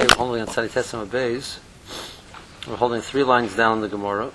Okay, we're holding on Tzaditesim Abayz. We're holding 3 lines down in the Gemara.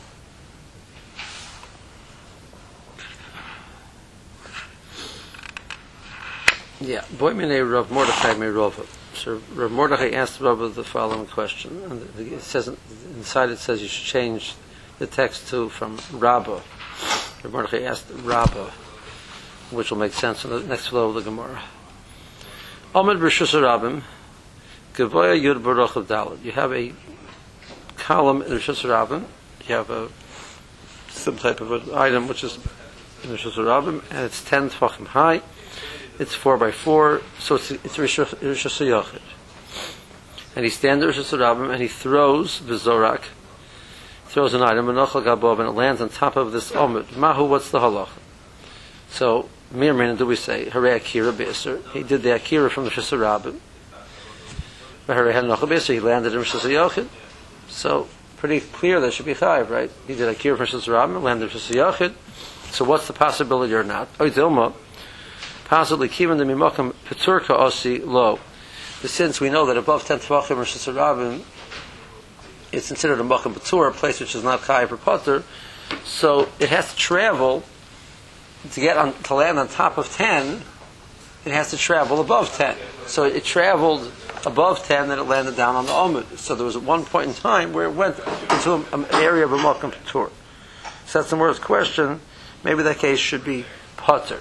Yeah, Boy Minei Rav Mordechai Meirova. So Rav Mordechai asked Rav the following question, and it says inside it says you should change the text to from Rabbah. Rav Mordechai asked Rabbah, which will make sense in the next flow of the Gemara. Amid Rishus Rabbim, Gavoya Yud Baruch of Dalet. You have a column in Rishus Rabbim. You have some type of an item which is in Rishus Rabbim, and it's 10 tefachim high. It's 4 by 4, so it's Rishus Yachid. And he stands in Rishus Rabbim and he throws Vizorak, throws an item, and it lands on top of this Omid. Mahu, what's the halach? So, Mirmin, do we say, Hare Akira Be'eser? He did the Akira from the Rishus Rabbim. Hare Hanocha Be'eser, he landed in Rishus Yachid. So, pretty clear that should be Chayiv, right? He did Akira from Rishus Rabbim, landed in Rishus Yachid. So what's the possibility or not? Oidilma. Possibly, Kivan de Mimakam Peturka Osi Lo. Since we know that above 10 Tvachim or Rishus Rabbim, it's considered a Makam Petur, a place which is not Chayiv or Potter, so it has to travel to land on top of 10. It has to travel above 10. So it traveled above 10, then it landed down on the Omid. So there was one point in time where it went into an area of a Makam Petur. So that's the worst question. Maybe that case should be Potter.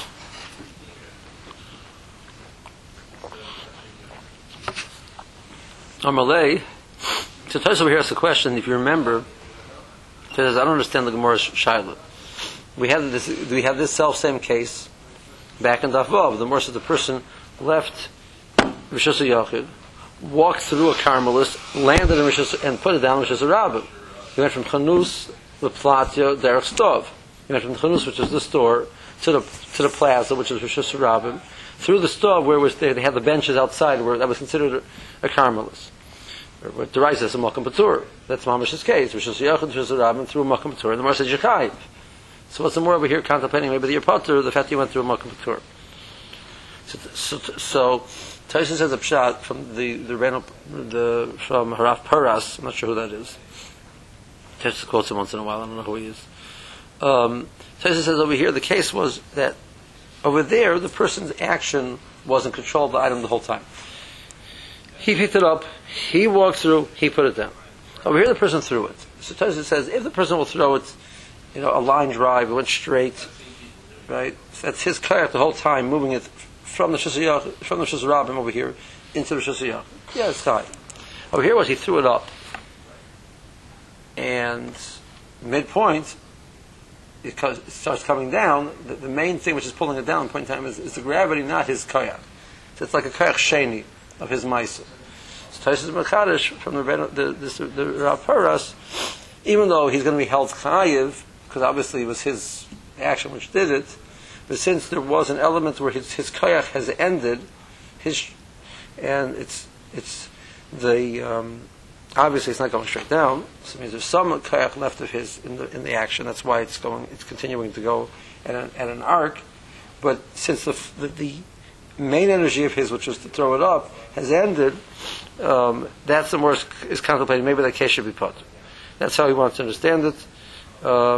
Amalei, so Tosfos over here asks a question. If you remember, it says, I don't understand the Gemara's Shaila. We have this self-same case back in Daf Vav. The Gemara says the person left Rishus Yachid, walked through a Carmelis, landed in Rishus, and put it down in Rishus Rabbim. He went from Chanus, the Platya, Derech Stov. He went from Chanus, which is the store, to the plaza, which is Rishus Rabbim, through the stove where they had the benches outside, where that was considered a Carmelis. What derives as a Makam Patur. That's Mamash's case. Rishus Yachid, Rishus Rabbim, through a Makam Patur. And the Gemara says Yechayiv. So what's the more over here contemplating maybe the Patur, the fact that you went through a Makam Patur. So Tyson says a pshat from from Haraf Paras. I'm not sure who that is. Tyson quotes him once in a while. I don't know who he is. Tyson says over here the case was that over there the person's action wasn't controlled by the item the whole time. He picked it up, he walked through, he put it down. Over here the person threw it. So Tyson says if the person will throw it, a line drive, it went straight, right? So that's his kayak the whole time, moving it from the Rishus Rabbim over here into the Rishus Yachid. Yeah, it's fine. Over here was he threw it up, and midpoint, it starts coming down. The main thing which is pulling it down at point in time is the gravity, not his kayak. So it's like a kayak sheni of his ma'isa. So Tosfos Mechadish from the Rav Paras, even though he's going to be held chayiv, because obviously it was his action which did it, but since there was an element where his kayak has ended, and it's the obviously it's not going straight down, so it means there's some kayak left of his in the action. That's why it's continuing to go at an arc. But since the main energy of his, which was to throw it up, has ended, that's the more is contemplating. Maybe that case should be put. That's how he wants to understand it. A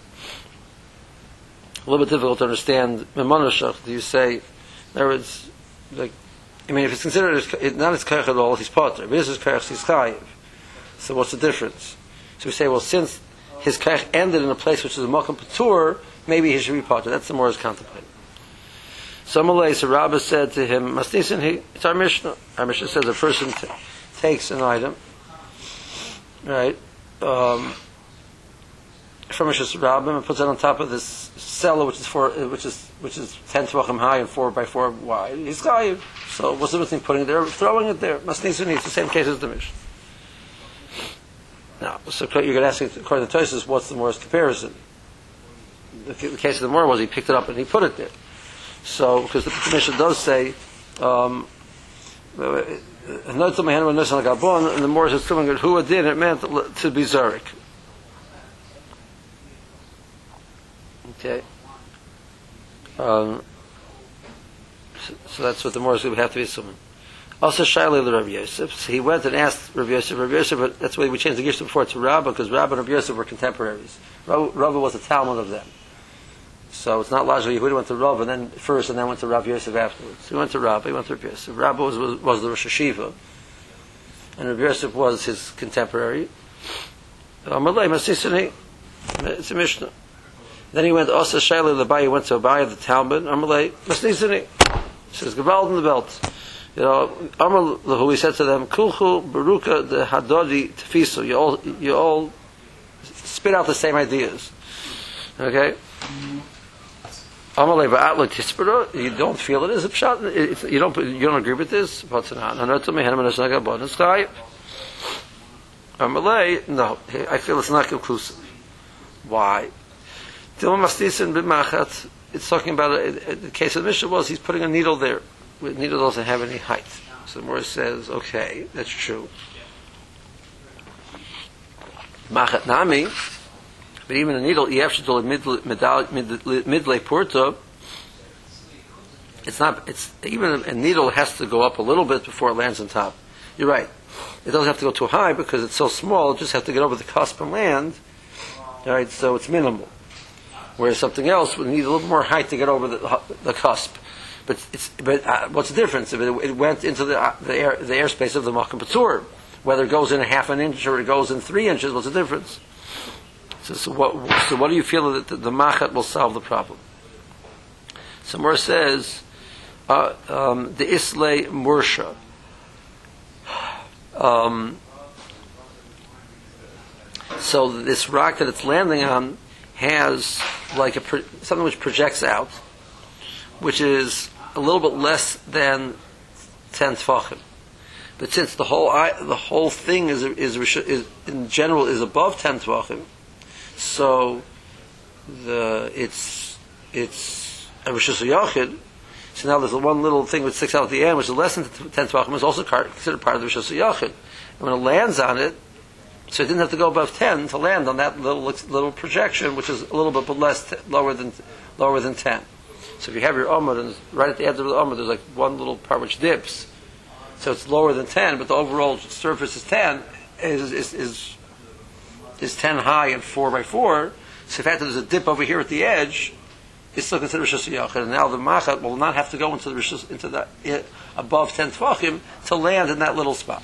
little bit difficult to understand. Memonashach, do you say? In other words, if it's considered not his kayak at all, he's potter. If it is his kayak, he's chayiv. So what's the difference? So we say, well, since his kayak ended in a place which is a makam patur, maybe he should be potter. That's the more is contemplated. So Rabbah said to him, Masnisin, it's our Mishnah. Our Mishnah says a person takes an item, right, from Rishus Rabbim and puts it on top of this cellar, which is 10 tvachim high and 4 by 4 wide. He's chayiv. So what's the difference putting it there, throwing it there? Masnisin, it's the same case as the Mishnah. Now, so you're going to ask, according to Tosfos, what's the Mor's comparison? The case of the Mor was he picked it up and he put it there. So, because the Mishnah does say, and the more is assuming that who did it meant to be Zarek. Okay. So that's what the more is going to have to be assuming. Also, Shaila the Rabbi Yosef. So he went and asked Rabbi Yosef, but that's why we changed the Gishta before to Rabbah, because Rabbah and Rabbi Yosef were contemporaries. Rabbah was a Talmud of them. So it's not logical. Yehuda went to Rabbah and then first, and then went to Rabbi Yosef afterwards. So he went to Rabbah, he went to Rabbi Yosef. Rabbah was the Rosh Hashiva, and Rabbi Yosef was his contemporary. It's a Mishnah. Then he went also Shaila Labai. He went to Abaye the Talmud. Amalei Masnisani. He says Gevald in the belt. You know, Amal who he said to them, Kulchu Baruka the Hadodi Tfisu. You all spit out the same ideas. Okay. Amalei Ba'atla Tispera. You don't feel it is a pshat. You don't agree with this. What's not? Anotu Mehenem Nasnaga Bonus Guy. Amalei. No, I feel it's not conclusive. Why? It's talking about the case of the Mishnah was he's putting a needle there. The needle doesn't have any height. So the Morris says, okay, that's true. Machat nami, but even a needle, midlay porto. It's even a needle has to go up a little bit before it lands on top. You're right. It doesn't have to go too high because it's so small. It just has to get over the cusp and land. All right, so it's minimal. Whereas something else would need a little more height to get over the cusp. But what's the difference? If it went into the airspace of the Makom Patur, whether it goes in a half an inch or it goes in 3 inches, what's the difference? So what do you feel that the Machat will solve the problem? So Mor says, the Islay Mursha. So this rock that it's landing on has like something which projects out, which is a little bit less than 10 tefachim. But since the whole thing is in general is above 10 tefachim, so it's a rishus yachid. So now there's one little thing which sticks out at the end, which is less than 10 tefachim, is also considered part of the rishus yachid. And when it lands on it, so it didn't have to go above 10 to land on that little projection, which is a little bit lower than 10. So if you have your Omud, and right at the end of the Omud, there's like one little part which dips. So it's lower than 10, but the overall surface is 10, is 10 high and 4 by 4. So the fact that there's a dip over here at the edge, it's still considered Rishus Yachid. And now the Machat will not have to go into the above 10 Tvachim to land in that little spot.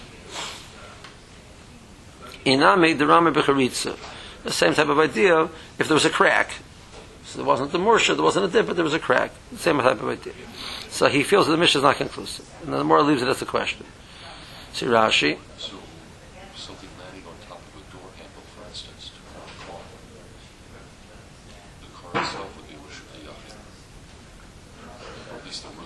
Iname the Rama Becharitza. The same type of idea if there was a crack. So there wasn't the Mursha, there wasn't a dip, but there was a crack. The same type of idea. So he feels that the Mishnah is not conclusive. And then the more leaves it as a question. See Rashi. So something landing on top of a door handle, for instance, to run a car. The car itself would be Rosh Hashanah. Or at least the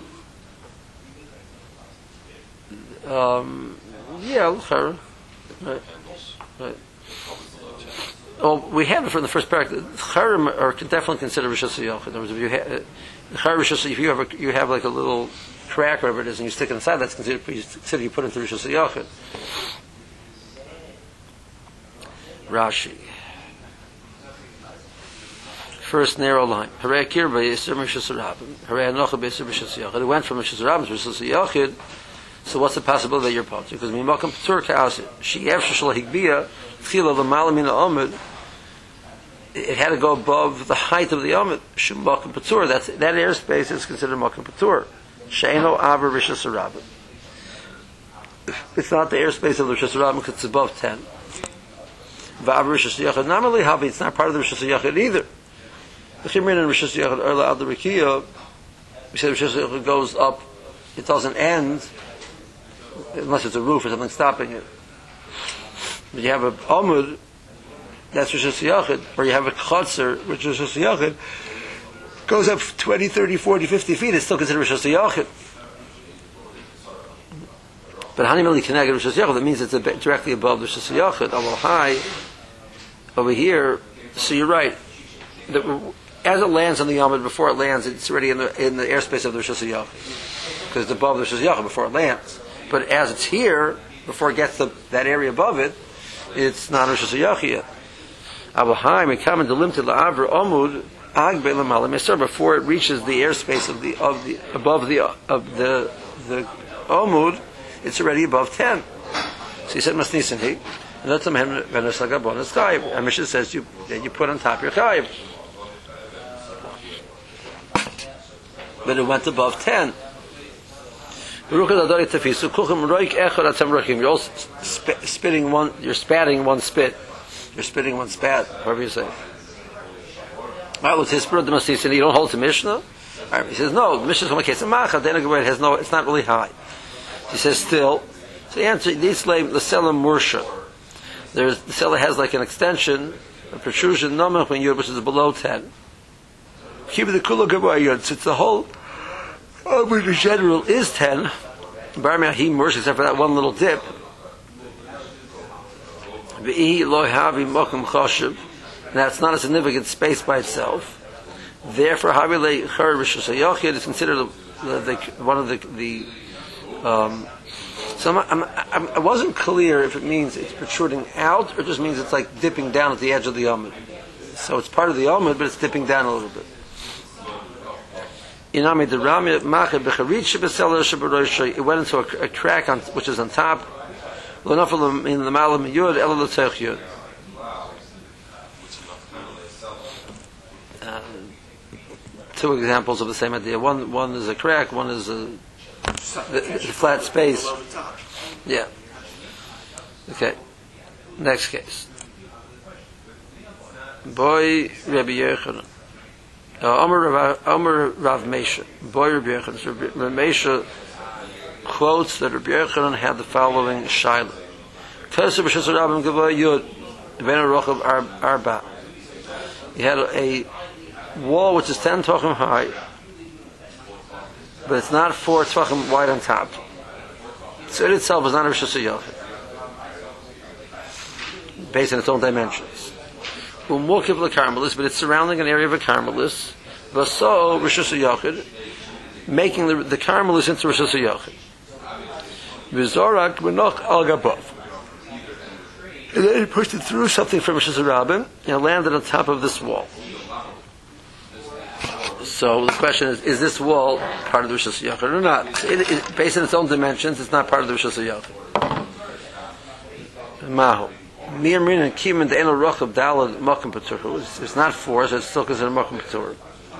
roof. Yeah, her. Right. Right. Oh, we have it from the first paragraph. Charim are definitely considered Rishus Yachid. In other words, if you have like a little crack, whatever it is, and you stick it inside, that's considered you put into Rishus Yachid. Rashi. First narrow line. Harei Akir B'Yisur Rishus Rabim. Harei Anocha B'Yisur Rishus Yachid. It went from Rishus Rabim to Rishus Yachid. So what's the possibility that you're potter? Because Mimakam Patur Ka'asid. She'ev Sheshal Higbiyah Tchila L'Malam Min Ha'omid. It had to go above the height of the Omid. Shum Makam Patur. That airspace is considered Makam Patur. She'eno Aver Rishus Rabim. It's not the airspace of the Rishus Rabim because it's above 10. V'Aver Rishus Yachid. Normally, it's not part of the Rishus Yachid either. The Chimrin and Rishus Yachid Erla Ad Rikiya. We said Rishus Yachid goes up. It doesn't end unless it's a roof or something stopping it. But you have a Omud, that's Rishus Yachid, or you have a Chotzer, which is Rishus Yachid, goes up 20, 30, 40, 50 feet, it's still considered Rishus Yachid. But Hanimeli Keneged Rishus Yachid, that means it's directly above the Rishus Yachid. Although high, over here, so you're right. As it lands on the Omud, before it lands, it's already in the airspace of the Rishus Yachid. Because it's above the Rishus Yachid before it lands. But as it's here, before it gets to that area above it, it's not Rishus Yachid yet. Before it reaches the airspace of the Omud, it's already above 10. So he said, Masnisin he. And that's a man Venas Lagabonis Chayiv. And Mishnah says you put on top your Chayiv. But it went above 10. You're also spitting one, you're spatting one spit. You're spitting one spat, however you say. You don't hold to Mishnah? He says, no, the Mishnah is from a case of Macha, it's not really high. He says, still. So the answer, the Selam Mursha. The cellar has like an extension, a protrusion, which is below 10. Keep the Kula Gabayud, since the whole which in general is 10, Barmia he Mursha, except for that one little dip. That's not a significant space by itself. Therefore, Havilei Char Rishus HaYachid is considered one of the. So I wasn't clear if it means it's protruding out or just means it's like dipping down at the edge of the Amud. So it's part of the Amud, but it's dipping down a little bit. It went into a crack which is on top. Two examples of the same idea. One is a crack, one is the flat space. Yeah. Okay. Next case. Boy Rabbi Yochanan. Amar Rav Meisha. Boy Rabbi Yochanan. So Rabbi Meisha quotes that Rabbi Yochanan had the following shaila. He had a wall which is 10 tvachim high, but it's not 4 tvachim wide on top. So it itself is not a Rishus HaYachid, based on its own dimensions. Umokib l'karmelis, but it's surrounding an area of a karmelis. Vaso Rishus HaYachid, making the karmelis into Rishus HaYachid. Vizorak b'noch al gabav. And then he pushed it through something from Rishus HaRabim and landed on top of this wall. So the question is this wall part of the Rishus HaYachid or not? Based on its own dimensions, it's not part of the Rishus HaYachid. Mahu. Mi'amrin and Kim and the Enel Rochab Dalad Mokum Patur. It's not 4, so it's still considered Mokum Patur.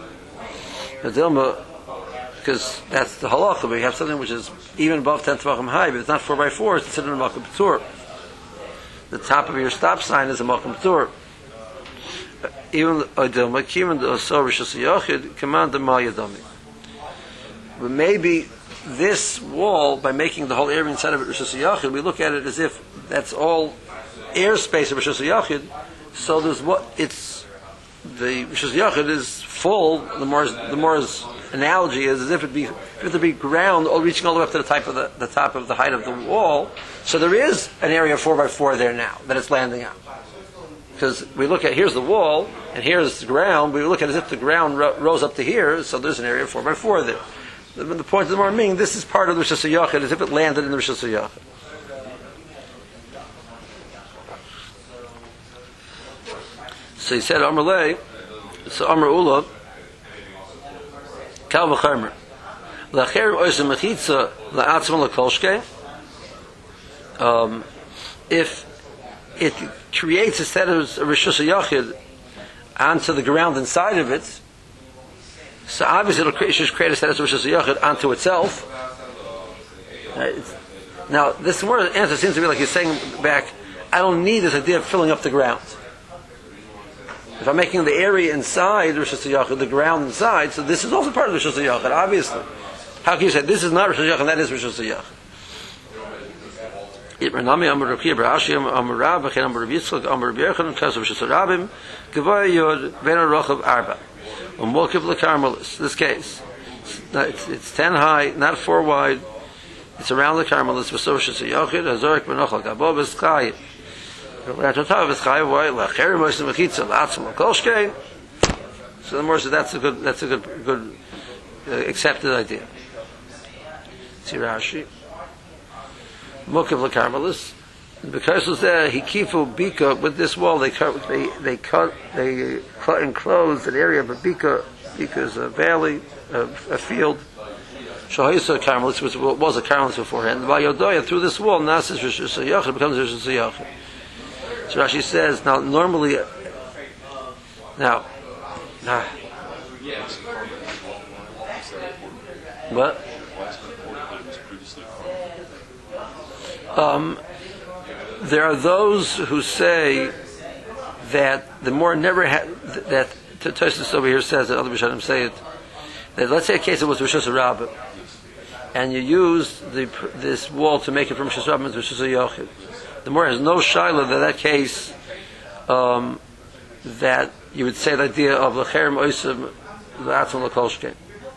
Because that's the halacha, but you have something which is even above 10 tvachim high, but it's not 4 by 4, it's considered a Mokum Patur. The top of your stop sign is a Mokum Patur. Even Oidoma, Kim and the Osor Rishus HaYachid, command the Mal Yadami. But maybe this wall, by making the whole area inside of it Rishus HaYachid, we look at it as if that's all airspace of Rishus HaYachid, so there's the Rishus HaYachid is full. The Mor's analogy is as if it be ground, all reaching all the way up to the top of the height of the wall. So there is an area 4 by 4 there now that it's landing on. Because we look at, here's the wall and here's the ground. We look at it as if the ground rose up to here, so there's an area 4 by 4 there. The point of the Gemara meaning this is part of the Rishus HaYachid as if it landed in the Rishus HaYachid. So he said, Amar Lei, so Amar Ula, Kal v'Charmer, L'Acher Oisem Mechitza L'Atzman L'Kolshke. If it creates a set of Rishus HaYachid onto the ground inside of it, so obviously it'll create a set of Rishus HaYachid onto itself. Now, this more answer seems to be like he's saying back, I don't need this idea of filling up the ground. If I'm making the area inside Rishus HaYachid, the ground inside, so this is also part of Rishus HaYachid, obviously. How can you say this is not Rishus HaYachid and that is Rishus HaYachid? Ranami Amar Rav Kiya Bar Ashi Amar Rav V'chein Amar Rav Yitzchak Amar Rav Yochanan Kas of Rishus HaRabim Gevaya Yod Ben HaRochav Arba Umokiv L'Karmelis. This case, it's 10 high, not 4 wide. It's around the Karmelis. V'so Rishus HaYachid Hazorik B'noch Al Gabo V'Schayim. So the more says that's a good accepted idea. See Rashi. Mokiv l'karmelis. Because it was there, he kifu bika with this wall. They enclosed an area of a bika. Bika is a valley, a field. Shahoysa Carmelis, which was a Carmelis beforehand. Vayodoya, through this wall, Nasis Rishus HaYachid becomes Rishus HaYachid. So Rashi says, now normally, what? There are those who say that the more never had that Tosfos over here says that other Rishonim say it, that let's say a case it was Rishus Rabbah, and you use this wall to make it from Rishus Rabbah to Rishus Yochid. The more has no shaila that case that you would say the idea of Lecherem Oisem L'Atzon L'Kolshkein.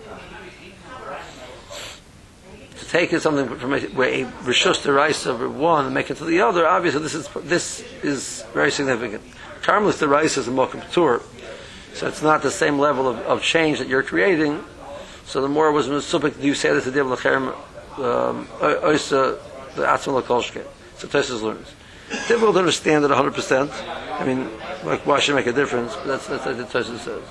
To take it something from where a Rishus Deraisa of one and make it to the other, obviously this is very significant. Karmelis Deraisa is a Mokum P'tur, so it's not the same level of change that you're creating. So the more was Mesubik, do you say this idea of Lecherem Oisa L'Atzon L'Kolshkein? So Tosfos learns. It's difficult to understand it 100%. I mean, like, why should it make a difference? But that's what Tosfos says.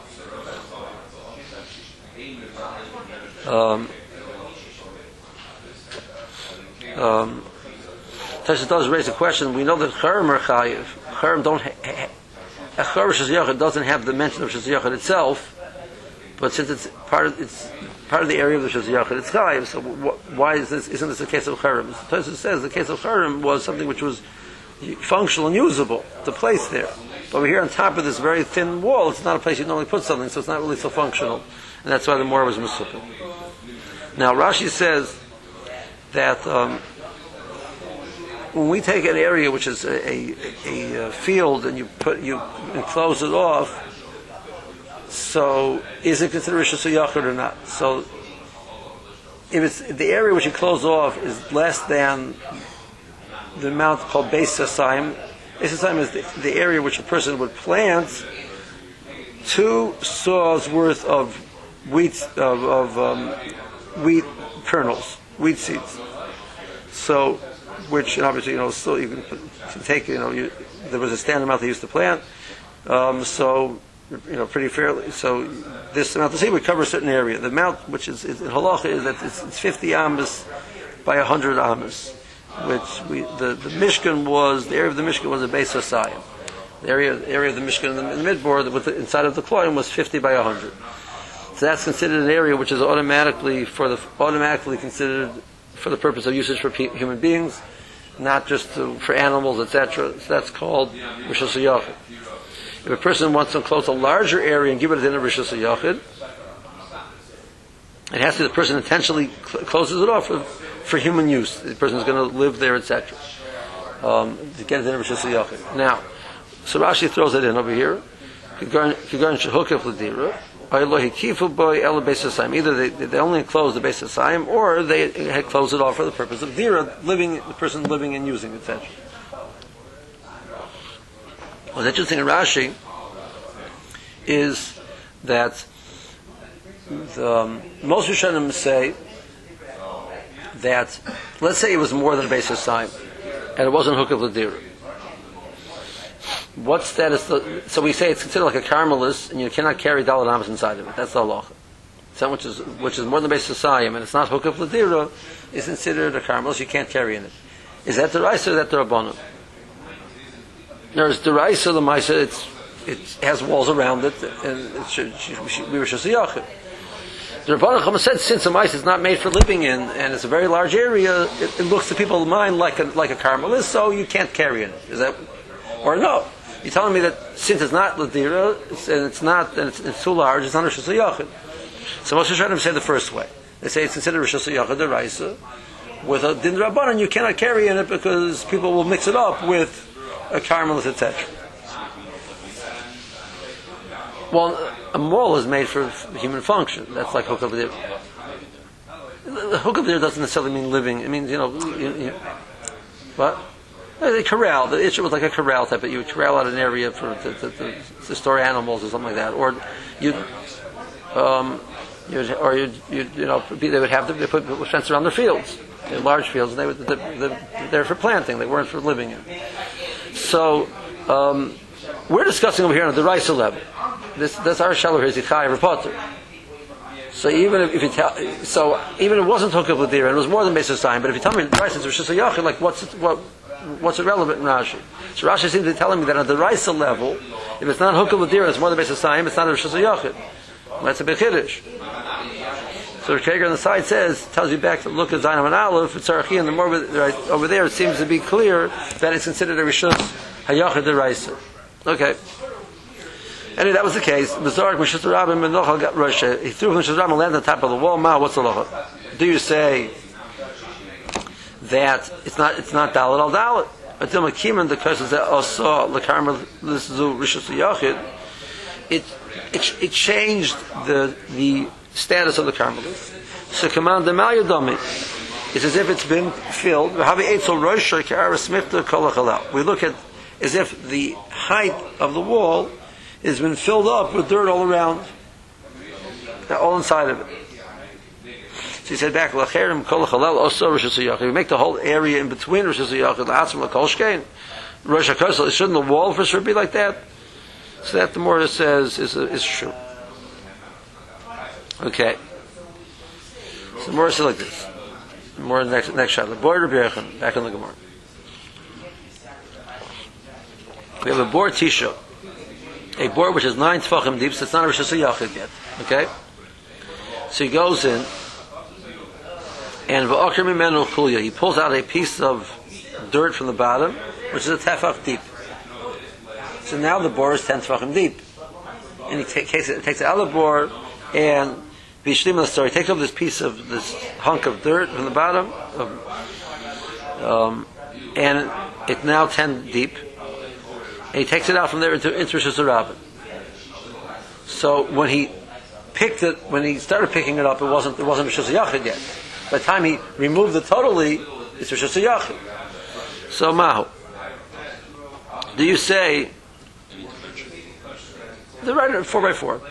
Tosfos does raise a question. We know that Cherem are Chayiv. Cherem don't a Cher Rishus Yochid doesn't have the mention of Rishus Yochid itself, but since it's part of the area of the Rishus Yochid, it's Chayiv. So why is this? Isn't this a case of Cherem? Tosfos says the case of Cherem was something which was functional and usable to place there. But we're here on top of this very thin wall. It's not a place you normally put something, so it's not really so functional, and that's why the more was Mesupik. Now Rashi says that when we take an area which is a field and you enclose it off, so is it considered Rishus HaYachid or not? So if it's the area which you close off is less than the amount called Beis Hasayim. Beis Hasayim is the area which a person would plant 2 saws worth of wheat wheat kernels, wheat seeds. So, which obviously still you can take there was a standard amount they used to plant. So pretty fairly. So this amount of seed would cover a certain area. The amount which is in halacha is that it's 50 amas by 100 amas. Which the Mishkan was, the area of the Mishkan was a Beis Hasayim. The area of the Mishkan in the midboard inside of the Kloim was 50 by 100. So that's considered an area which is automatically considered for the purpose of usage for human beings, not just for animals, etc. So that's called Rishus HaYachid. If a person wants to enclose a larger area and give it a din of Rishus HaYachid, it has to be the person intentionally closes it off for human use. The person is going to live there, etc. To get it in Rishus HaYachid. Now, so Rashi throws it in over here. Either they only enclose the Beis Hasayim, or they had closed it off for the purpose of dira, the person living and using, etc. What's interesting in Rashi is that most Rishonim say that, let's say it was more than a Beis Hasayim, and it wasn't Hukav L'Dira. What status? So we say it's considered like a Carmelis, and you cannot carry Daled Amos inside of it. That's the halacha. Something which is more than Beis Hasayim, and it's not Hukav L'Dira, is considered a Carmelis. You can't carry in it. Is that the Raisa or is that the Rabbanon? There's the Raisa, the Maisa. It has walls around it, and we were Rishus HaYachid. The Rabbanan Chama said, since the mice is not made for living in, and it's a very large area, it looks to people's mind like a Carmelis, so you can't carry in it. Is that, or no? You're telling me that since it's not Ladira, and it's too large, it's not Rishus HaYachid. So most Rishonim say the first way. They say it's considered Rishus HaYachid Deraisa. With a Din Rabbanan, you cannot carry in it because people will mix it up with a Carmelis, etc. Well, a mall is made for human function. That's like Hukav L'Dira. The Hukav L'Dira doesn't necessarily mean living. It means, what? The corral. The issue was like a corral type, but you would corral out an area for to store animals or something like that. Or they would have they put fence around their fields. They're large fields, and they're for planting. They weren't for living in. So we're discussing over here on the Raisa level. That's our shalom here is Yichai Repotter. So even if you tell, so even if it wasn't Hukah L'Dira, and it was more than Beis Hasayim, but if you tell me the Raisa is Rishus HaYachid, like what's irrelevant in Rashi? So Rashi seems to be telling me that at the Raisa level, if it's not Hukah L'Dira, it's more than Beis Hasayim, it's not a Rishus HaYachid. That's a big Chiddush. So Kager on the side tells you back to look at Zainam and Aleph, it's Arachi, and the more over there it seems to be clear that it's considered a Rishus HaYachid D'Raisa. Okay. Anyway, that was the case. B'Zorak Mishus Rabbi Menochal got Rosh. He threw Mishus Rabbi and landed on top of the wall. Ma, what's the locha? Do you say that it's not Dalit al Dalit? Until Makiman the curses that also Lakarma Lizu Rishus HaYachid, it changed the status of the Carmelite. So command the Malyadami. It's as if it's been filled. We look at as if the height of the wall has been filled up with dirt all around, all inside of it. So he said back, we make the whole area in between Rosh Hashanah, Rosh Hashanah, shouldn't the wall for sure be like that? So that the Morah says is true. Okay. So the Morah says like this. The Morah next shot. The boy Rabbi Yechon, back in the Gemara. We have a bor tisha, a bor which is 9 tefachim deep, so it's not a Rishus HaYachid yet. Okay? So he goes in, and v'okar mimenu chulya, he pulls out a piece of dirt from the bottom, which is a tefach deep. So now the bor is 10 tefachim deep. And he takes it out of the bor, and Bishlim the story, takes up this hunk of dirt from the bottom, and it's now 10 deep. And he takes it out from there into Rishus HaRabban. So when he started picking it up, it wasn't Rishus HaYachid yet. By the time he removed it totally, it's Rishus HaYachid. So Mahu, do you say the right 4x4?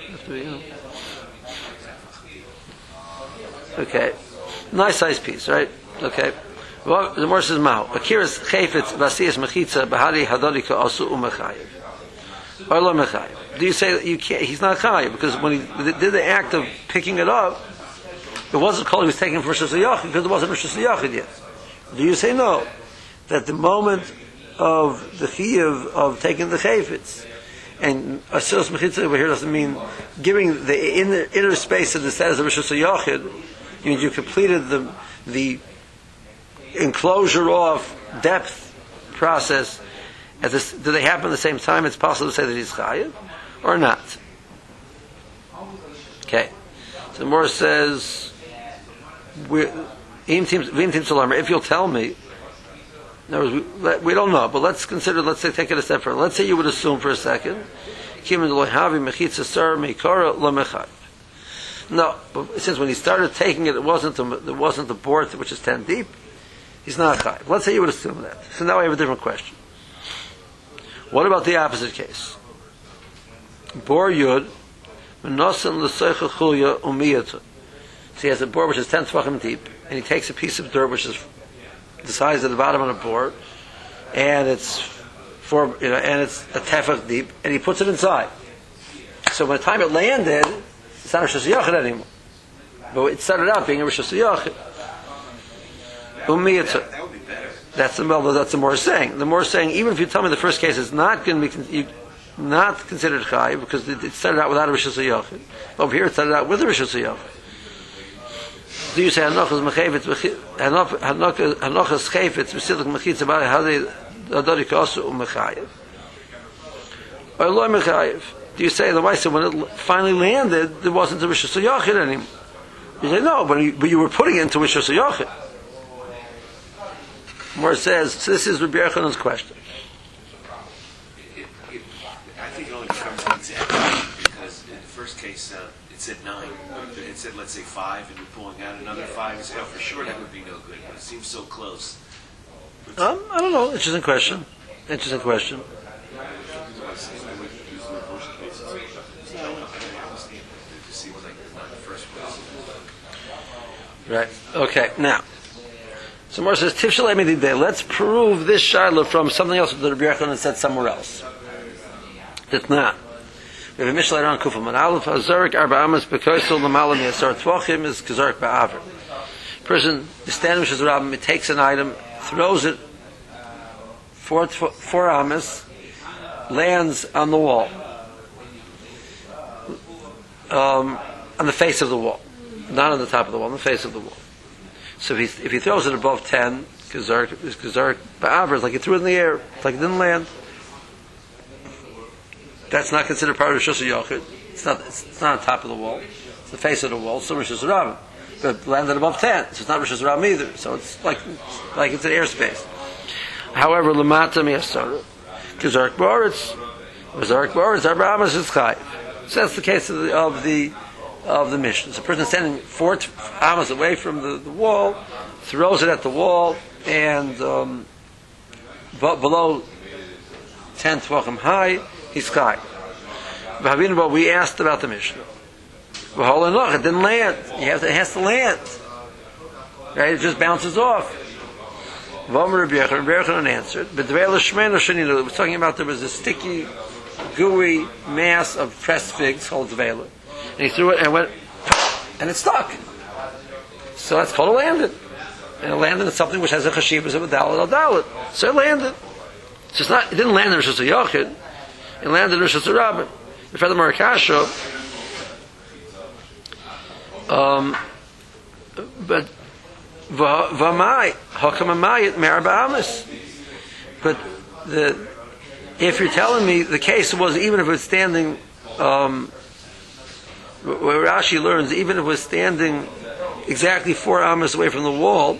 Okay, nice size piece, right? Okay. Well, the Morah says Mahu. Akiras chayfetz vasiyas mechitza bahari hadolika asu umechayev. Or lo mechayev. Do you say that you can't? He's not chayev because when he did the act of picking it up, it wasn't called he was taking from Rishus HaYachid because it wasn't Rishus HaYachid yet. Do you say no? That the moment of the chiyuv of taking the chayfetz and asiras mechitza over here doesn't mean giving the inner space of the status of Rishus HaYachid. You completed the enclosure off depth process. Do they happen at the same time? It's possible to say that he's chayiv or not. Okay. So the Morah says, if you'll tell me, in other words, we don't know, but let's consider, take it a step further. Let's say you would assume for a second, no, but since when he started taking it, it wasn't the bor which is 10 deep. He's not chayiv. Let's say you would assume that. So now I have a different question. What about the opposite case? Bor yud, menosan l'soicha chulya umiyata. So he has a bor which is 10 tefachim deep, and he takes a piece of dirt which is the size of the bottom of the bor, and it's it's a tefach deep, and he puts it inside. So by the time it landed, it's not a Rishus HaYachid anymore. But it started out being a Rishus HaYachid. That would be better. That's the Morah saying. The Morah saying, even if you tell me the first case is not going to be not considered chayiv because it started out without a Rishus HaYachid. Over here it started out with a Rishus HaYachid. Do you say Hanochas chayfetz v'silik mechitza b'alei hadei adori k'asu u'mechayiv or lo mechayiv? Do you say the way so when it finally landed there wasn't a Rishus HaYachid anymore? You say no, but you were putting it into Rishus HaYachid. Morah says, so this is Rabbi Yechon's question. I think it only becomes an example because in the first case it said 9, it said let's say 5, and you're pulling out another 5. You say, oh, for sure that would be no good, but it seems so close. I don't know. Interesting question. Right. Okay. Now. So Morah says, Tifshalei Medidei. Let's prove this Shiloh from something else that Rabbi Yechon said somewhere else. That's not. We have a Mishnah around Kufam and Aleph. Hazarik Arba Amas Bekoisel Lamalam Yasar Tvachim is Kazarik Ba'aver. Person is standing with his rabbim, he takes an item, throws it 4 amas, lands on the wall, on the face of the wall, not on the top of the wall, on the face of the wall. So if he throws it above 10, Kazarik Ba'aver, it's like he threw it in the air, it's like it didn't land. That's not considered part of Rishus HaYochid. It's not on top of the wall. It's the face of the wall. So Rishus HaRabim, but landed above 10, so it's not Rishus HaRabim either. So it's like it's an airspace. However, Lamata Miyasara, Kazarik Ba'aretz, Arba Amas is Chayiv. So that's the case of the Mishnah. So a person standing 4 amas away from the wall, throws it at the wall, and below 10 tvachim high, he's Chayiv. But we asked about the Mishnah. It didn't land. It has to land. Right? It just bounces off. Rabbi Yochanan answered. But we're talking about there was a sticky, gooey mass of pressed figs called Zvela. And he threw it and went, and it stuck. So that's called a landed. And it landed in something which has a chashivas of a dalet al dalet. So it landed. It didn't land in Rishus HaYochid. It landed in Rishus HaRabim. The Further Marakasha, but v'amai hakamayit merba amas. But if you're telling me the case was even if it was standing, where Rashi learns, even if it was standing exactly 4 amas away from the wall,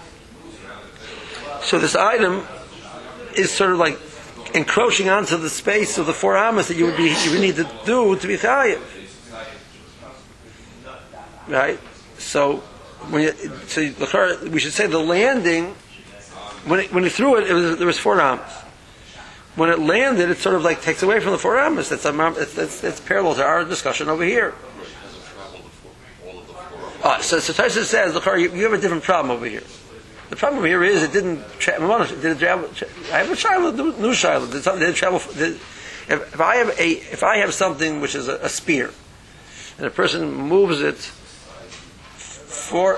so this item is sort of like encroaching onto the space of the 4 amas that you would need to do to be chayiv, right? So we should say the landing when he threw it, there was 4 amas. When it landed, it sort of like takes away from the 4 amas. That's parallel to our discussion over here. So Taisa says, you have a different problem over here. The problem here is it didn't travel. I have a child, new child. Did it travel? If I have something which is a spear, and a person moves it 4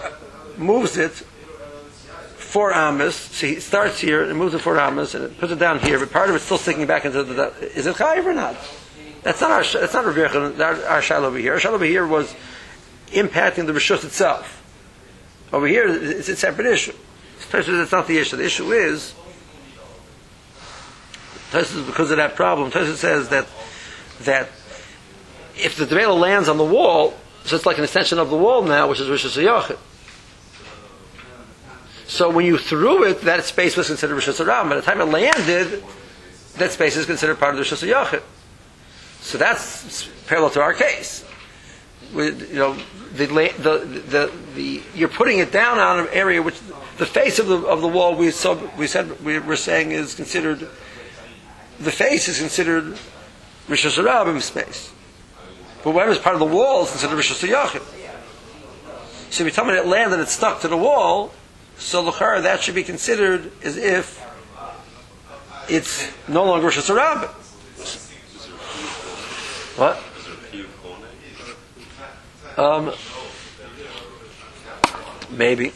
amas, so he starts here and moves it 4 amas and puts it down here, but part of it's still sticking back into the. Is it chayiv or not? That's not our shayla over here. Our shayla over here was impacting the rishus itself. Over here, it's a separate issue. Especially that's not the issue. The issue is, because of that problem, Tosfos says that if the Devela lands on the wall, so it's like an extension of the wall now, which is Rishus HaYochid. So when you threw it, that space was considered Rishus HaRabim. By the time it landed, that space is considered part of the Rishus HaYochid. So that's parallel to our case. You're putting it down on an area which the face of the wall we're saying is considered, the face is considered Rishus HaRabim space, but whatever is part of the wall is considered Rishus HaYochid. So if you're telling me it landed and it stuck to the wall, so l'chara that should be considered as if it's no longer Rishus HaRabim. What? Maybe.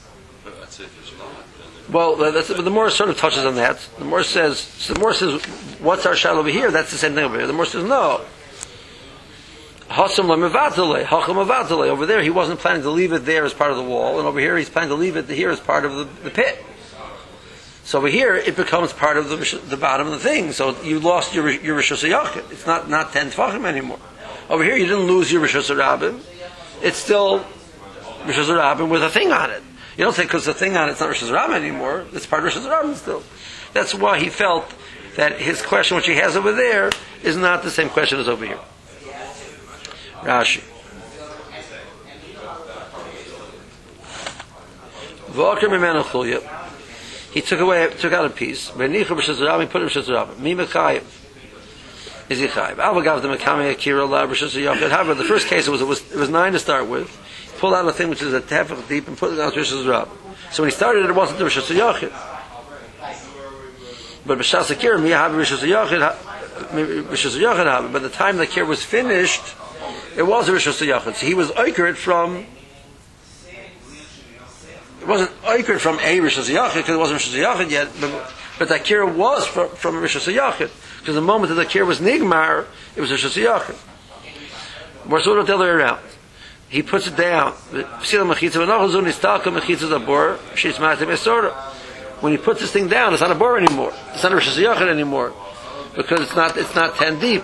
Well, the more sort of touches on that. The more says, what's our shayla over here? That's the same thing over here. The more says, no. Over there, he wasn't planning to leave it there as part of the wall, and over here, he's planning to leave it here as part of the pit. So over here, it becomes part of the bottom of the thing. So you lost your Rishus HaYochid. It's not 10 Tvachim anymore. Over here, you didn't lose your Rishus HaRabim. It's still Rishus HaRabim with a thing on it. You don't say because the thing on it's not Rishus HaRabim anymore. It's part of Rishus HaRabim still. That's why he felt that his question, which he has over there, is not the same question as over here. Rashi. He took out a piece. He put it in Rishus HaRabim. Mi Mechayev. Is he chayiv? However, the first case it was 9 to start with. He pulled out a thing which is a tefach deep and put it down to Rishus HaRabim. So when he started, it wasn't the Rishus HaYochid. But b'shas akira miyahav Rishus HaYochid Rishus Yachid, by the time the Kir was finished, it was a Rishus Yachid. So he was oikered from. It wasn't oikered from a Rishus Yachid because it wasn't Rishus Yachid yet, but the Kir was from Rishus Yachid because the moment that the Kir was Nigmar, it was Rishus Yachid. We're sort of the other way around. He puts it down. When he puts this thing down, it's not a bor anymore. It's not a Rishus Yachid anymore because it's not 10 deep.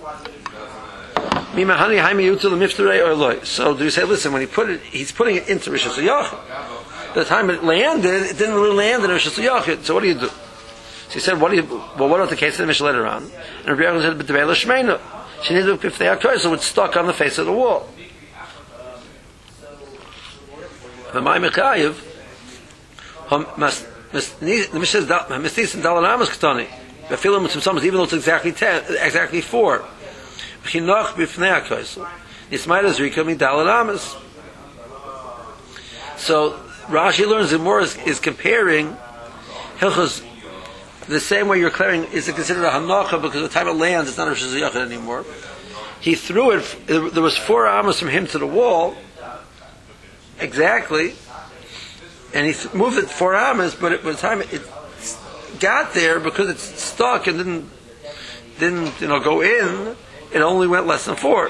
So do you say, listen, when he's putting it into Rishus Yachid. By the time it landed, it didn't really land in Rishus Yachid. So what do you do? So he said, what about the case of the Mishnah later on? And Rabbi Yochanan said, "B'tevei l'shmeina." She needed to pifnei hakol, so it's stuck on the face of the wall. The Mechayiv, the Mishnah says, "Mistis and dalaramas ketani." The filim with some even though it's exactly 4. B'chinoch b'fnei hakol. Nismayla zrika mi dalaramas. So Rashi learns that more is comparing Hilchos the same way you're clearing is it considered a hanacha because the time it lands it's not a Rishus Yachid anymore. He threw it. There was 4 amos from him to the wall, exactly, and he moved it 4 amos. But by the time it got there, because it's stuck and didn't go in, it only went less than 4.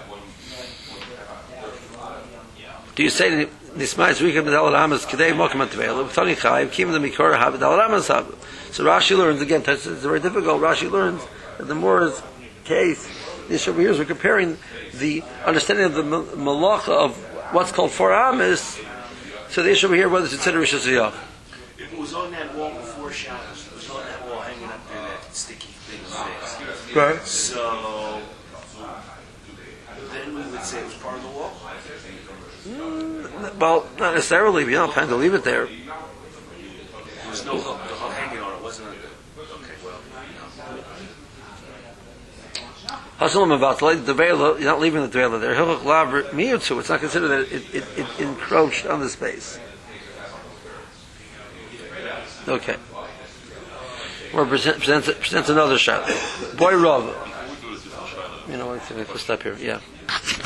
Do you say? So Rashi learns again. It's very difficult. Rashi learns that the Mor's case, these over here, we're comparing the understanding of the malacha of what's called 4 amas. So the issue over here, whether it's considered Rishus Yachid. If it was on that wall before Shabbos, it was on that wall hanging up there, that sticky thing fixed. Right. So then we would say it was part of the wall. Well, not necessarily. You don't plan to leave it there. There was no hook. The hook hanging on it wasn't. Okay, well. You're not leaving the Dvela there. It's not considered that it encroached on the space. Okay. Or presents another shot. Boy Rav. We'll stop here. Yeah.